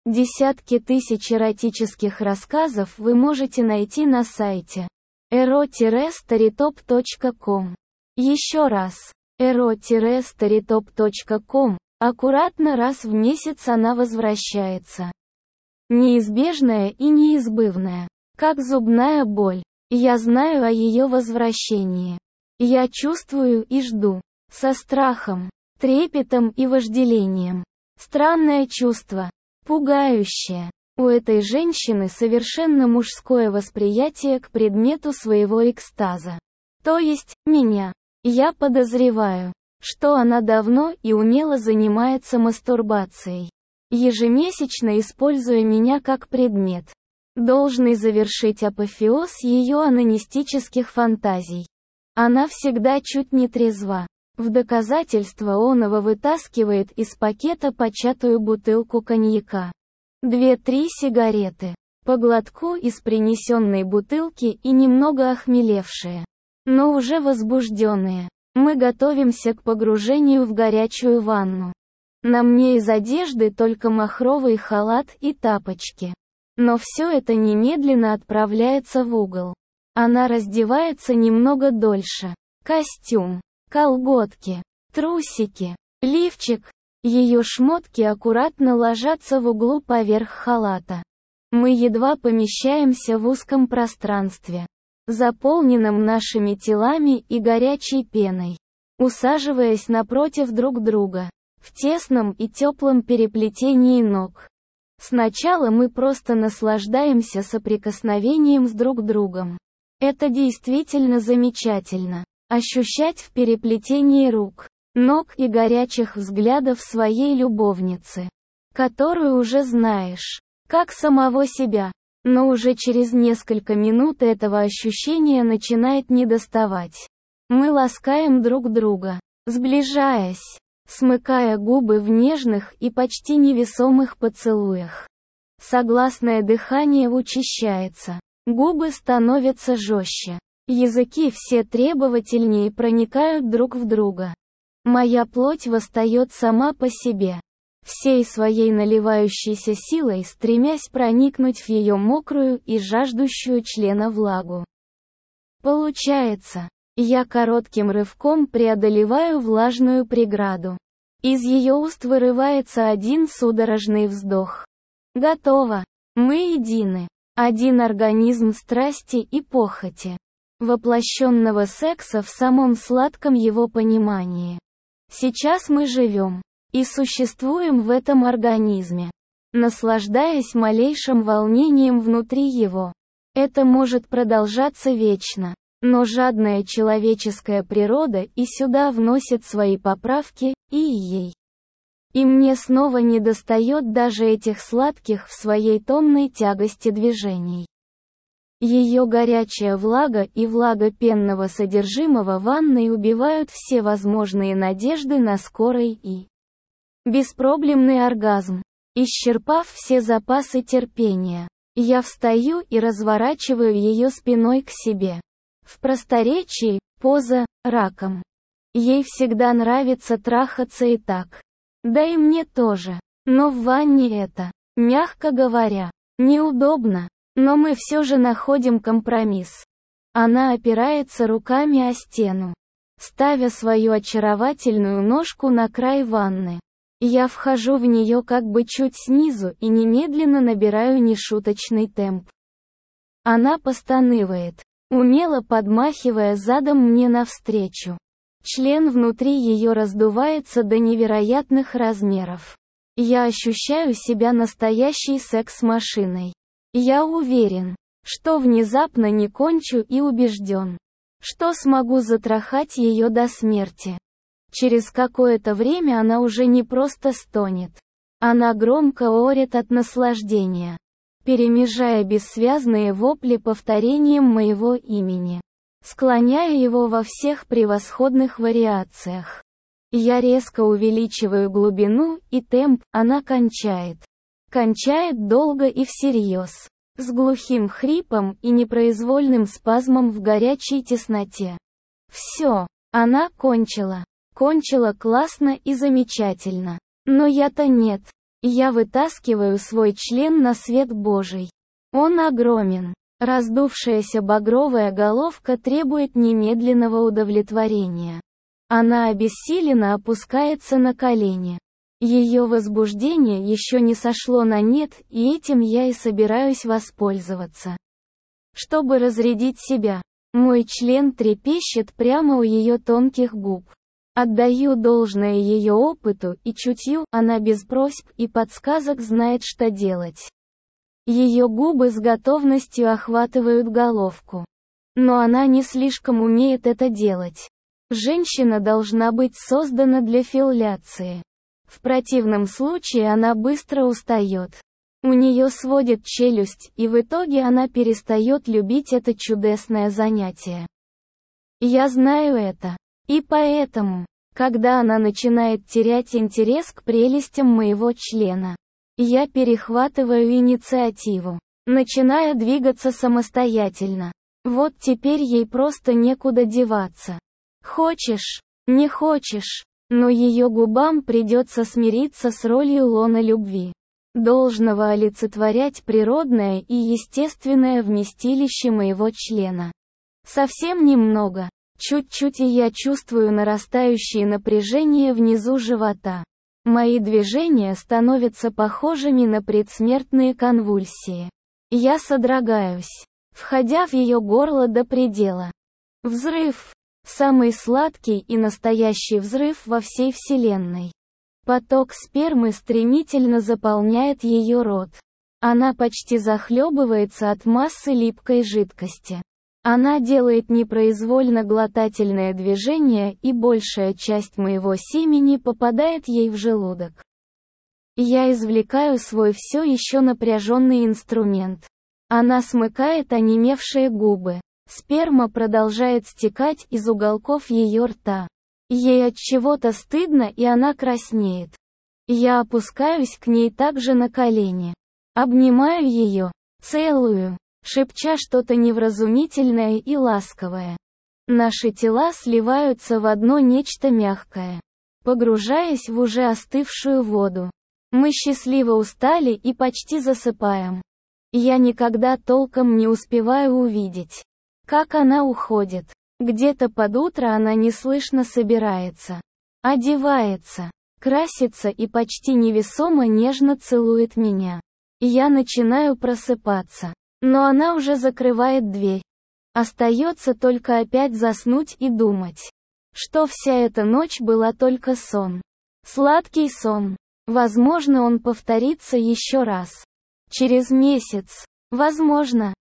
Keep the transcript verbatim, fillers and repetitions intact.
Десятки тысяч эротических рассказов вы можете найти на сайте эро старитоп точка ком. Еще раз, эро старитоп точка ком, аккуратно раз в месяц она возвращается. Неизбежная и неизбывная, как зубная боль. Я знаю о ее возвращении. Я чувствую и жду, со страхом, трепетом и вожделением. Странное чувство. Пугающее. У этой женщины совершенно мужское восприятие к предмету своего экстаза. То есть, меня. Я подозреваю, что она давно и умело занимается мастурбацией, ежемесячно используя меня как предмет, должный завершить апофеоз ее анонистических фантазий. Она всегда чуть не трезва. В доказательство оного вытаскивает из пакета початую бутылку коньяка. Две-три сигареты. По глотку из принесенной бутылки и немного охмелевшие, но уже возбужденные. Мы готовимся к погружению в горячую ванну. На мне из одежды только махровый халат и тапочки. Но все это немедленно отправляется в угол. Она раздевается немного дольше. Костюм, колготки, трусики, лифчик. Ее шмотки аккуратно ложатся в углу поверх халата. Мы едва помещаемся в узком пространстве, заполненном нашими телами и горячей пеной, усаживаясь напротив друг друга, в тесном и теплом переплетении ног. Сначала мы просто наслаждаемся соприкосновением с друг другом. Это действительно замечательно. Ощущать в переплетении рук, ног и горячих взглядов своей любовницы, которую уже знаешь, как самого себя, но уже через несколько минут этого ощущения начинает недоставать. Мы ласкаем друг друга, сближаясь, смыкая губы в нежных и почти невесомых поцелуях. Согласное дыхание учащается, губы становятся жестче. Языки все требовательнее проникают друг в друга. Моя плоть восстает сама по себе, всей своей наливающейся силой стремясь проникнуть в ее мокрую и жаждущую члена влагу. Получается. Я коротким рывком преодолеваю влажную преграду. Из ее уст вырывается один судорожный вздох. Готово. Мы едины. Один организм страсти и похоти. Воплощенного секса в самом сладком его понимании. Сейчас мы живем и существуем в этом организме, наслаждаясь малейшим волнением внутри его. Это может продолжаться вечно, но жадная человеческая природа и сюда вносит свои поправки, и ей. И мне снова недостает даже этих сладких в своей томной тягости движений. Ее горячая влага и влага пенного содержимого ванной убивают все возможные надежды на скорый и беспроблемный оргазм. Исчерпав все запасы терпения, я встаю и разворачиваю ее спиной к себе. В просторечии, поза, раком. Ей всегда нравится трахаться и так. Да и мне тоже. Но в ванне это, мягко говоря, неудобно. Но мы все же находим компромисс. Она опирается руками о стену, ставя свою очаровательную ножку на край ванны. Я вхожу в нее как бы чуть снизу и немедленно набираю нешуточный темп. Она постанывает, умело подмахивая задом мне навстречу. Член внутри ее раздувается до невероятных размеров. Я ощущаю себя настоящей секс-машиной. Я уверен, что внезапно не кончу и убежден, что смогу затрахать ее до смерти. Через какое-то время она уже не просто стонет. Она громко орет от наслаждения, перемежая бессвязные вопли повторением моего имени, склоняя его во всех превосходных вариациях. Я резко увеличиваю глубину и темп, она кончает. Кончает долго и всерьез, с глухим хрипом и непроизвольным спазмом в горячей тесноте. Все, она кончила. Кончила классно и замечательно. Но я-то нет. Я вытаскиваю свой член на свет Божий. Он огромен. Раздувшаяся багровая головка требует немедленного удовлетворения. Она обессиленно опускается на колени. Ее возбуждение еще не сошло на нет, и этим я и собираюсь воспользоваться. Чтобы разрядить себя, мой член трепещет прямо у ее тонких губ. Отдаю должное ее опыту и чутью, она без просьб и подсказок знает, что делать. Ее губы с готовностью охватывают головку. Но она не слишком умеет это делать. Женщина должна быть создана для филляции. В противном случае она быстро устает. У нее сводит челюсть, и в итоге она перестает любить это чудесное занятие. Я знаю это. И поэтому, когда она начинает терять интерес к прелестям моего члена, я перехватываю инициативу, начиная двигаться самостоятельно. Вот теперь ей просто некуда деваться. Хочешь, не хочешь, но ее губам придется смириться с ролью лона любви, должного олицетворять природное и естественное вместилище моего члена. Совсем немного, чуть-чуть, и я чувствую нарастающее напряжение внизу живота. Мои движения становятся похожими на предсмертные конвульсии. Я содрогаюсь, входя в ее горло до предела. Взрыв. Самый сладкий и настоящий взрыв во всей Вселенной. Поток спермы стремительно заполняет ее рот. Она почти захлебывается от массы липкой жидкости. Она делает непроизвольно глотательное движение, и большая часть моего семени попадает ей в желудок. Я извлекаю свой все еще напряженный инструмент. Она смыкает онемевшие губы. Сперма продолжает стекать из уголков ее рта. Ей от чего-то стыдно, и она краснеет. Я опускаюсь к ней также на колени. Обнимаю ее, целую, шепча что-то невразумительное и ласковое. Наши тела сливаются в одно нечто мягкое, погружаясь в уже остывшую воду. Мы счастливо устали и почти засыпаем. Я никогда толком не успеваю увидеть, как она уходит. Где-то под утро она неслышно собирается, одевается, красится и почти невесомо нежно целует меня. Я начинаю просыпаться. Но она уже закрывает дверь. Остается только опять заснуть и думать, что вся эта ночь была только сон. Сладкий сон. Возможно, он повторится еще раз. Через месяц. Возможно.